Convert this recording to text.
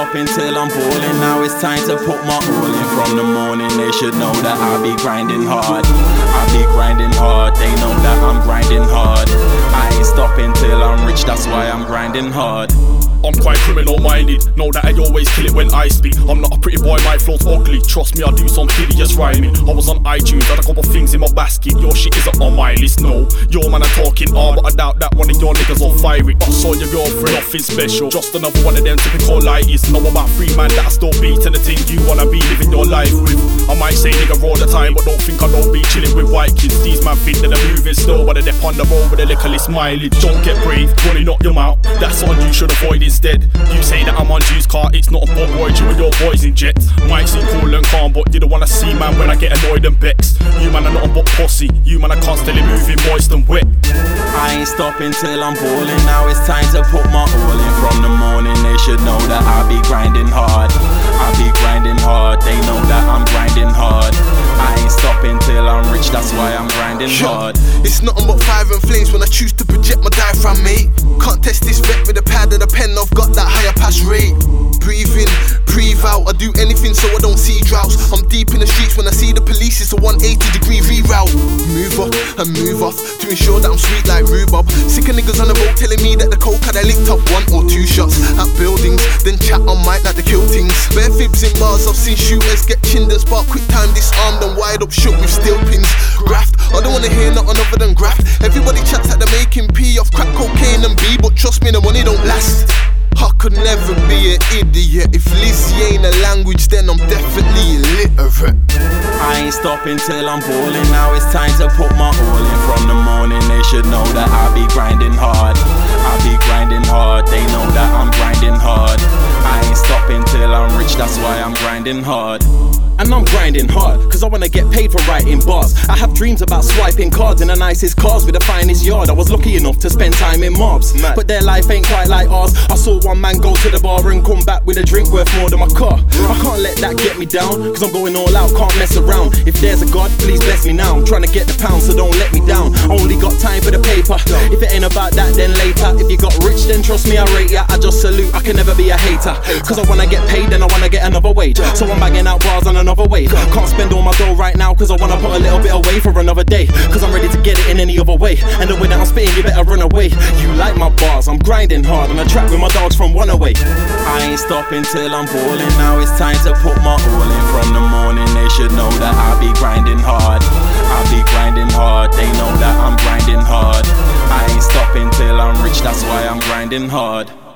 stopping till I'm balling. Now it's time to put my all in. From the morning they should know that I be grinding hard. I be grinding hard, they know that I'm grinding hard. I ain't stopping till I'm rich, that's why I'm grinding hard. I'm quite criminal minded, know that I always kill it when I speak. I'm not a pretty boy, my flow's ugly. Trust me, I do some hideous rhyming. I was on iTunes, had a couple things in my basket. Your shit isn't on my list, no. Your man are talking but I doubt that one of your niggas will fire it. I saw your girlfriend, nothing special, just another one of them typical lighties. Know about 3 man that I still beat and the thing you wanna be living your life with. I might say nigga all the time, but don't think I don't be chilling with white kids. These man think that they're moving slow, but they're on the road with a lickly smiley. Don't get brave, running up your mouth, that's something you should avoid instead. You say that I'm on Juice car, it's not a bot boy, you and your boys in jets. Might seem cool and calm, but you don't wanna see man when I get annoyed and vexed. You man are not a bot pussy, you man are constantly moving moist and wet. I ain't stopping till I'm balling, now it's time to put my all in. From the morning they should know that I be grinding hard. I be grinding hard, they know that I'm grinding hard. I ain't stopping till I'm rich, that's why I'm grinding hard. It's nothing but fire and flames when I choose to project my diaphragm, mate. Can't test this vet with a pad and a pen, I've got that higher pass rate. Breathe in, breathe out, I do anything so I don't see droughts. I'm deep in the streets when I see the police, it's a 180-degree reroute. Move up and move off to ensure that I'm sweet like rhubarb. Sick of niggas on the road telling me that the coke had I licked up 1 or 2 shots at buildings, then chat on mic like the kill things. Bare fibs in bars, I've seen shooters get chinned and spark quick time disarmed and wired up shook with steel pins. Graft, I don't wanna hear nothing other than graft. Everybody chats that they're making P off crack cocaine and B, but trust me, the money don't last. I could never be an idiot. If Lizzie ain't a language, then I'm definitely illiterate. I ain't stopping till I'm balling, now it's time to put my all in. From the morning they should know that I be grinding hard. I be grinding hard, they know that I'm grinding hard. I ain't stopping till I'm rich, that's why I'm grinding hard. And I'm grinding hard, cause I wanna get paid for writing bars. I have dreams about swiping cards in the nicest cars with the finest yard. I was lucky enough to spend time in mobs, but their life ain't quite like ours. I saw one man go to the bar and come back with a drink worth more than my car. I can't let that get me down, cause I'm going all out, can't mess around. If there's a God, please bless me now. I'm trying to get the pound, so don't let me down. Only got time for the paper, if it ain't about that then later. If you got rich then trust me I rate ya. I just salute, I can never be a hater. Cause I wanna get paid then I wanna get another wage. So I'm bagging out bars on another way. Can't spend all my dough right now cause I wanna put a little bit away for another day. Cause I'm ready to get it in any other way. And the way that I'm spitting you better run away. You like my bars, I'm grinding hard on a track with my dogs from One Away. I ain't stopping till I'm balling, now it's time to put my all in. From the morning they should know that I be grinding hard. I be grinding hard, they know that I'm grinding hard. I ain't stopping till I'm rich, that's why I'm grinding hard.